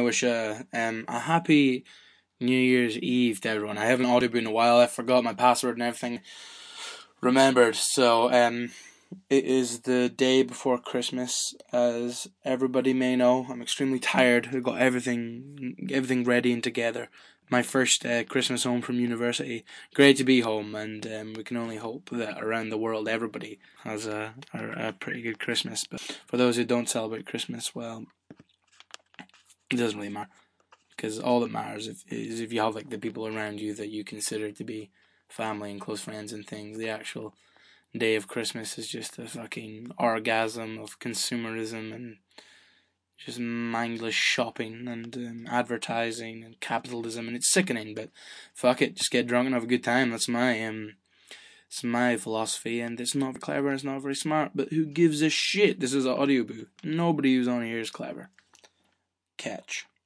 wish a happy New Year's Eve to everyone. I haven't audiobook in a while. I forgot my password and everything remembered. So it is the day before Christmas, as everybody may know. I'm extremely tired. I've got everything ready and together. My first Christmas home from university. Great to be home, and we can only hope that around the world everybody has a pretty good Christmas. But for those who don't celebrate Christmas, well, it doesn't really matter, because all that matters is if you have like the people around you that you consider to be family and close friends and things. The actual day of Christmas is just a fucking orgasm of consumerism and just mindless shopping and advertising and capitalism, and it's sickening. But fuck it, just get drunk and have a good time. That's my philosophy, and it's not clever, it's not very smart, but who gives a shit? This is an audiobook. Nobody who's on here is clever. Catch.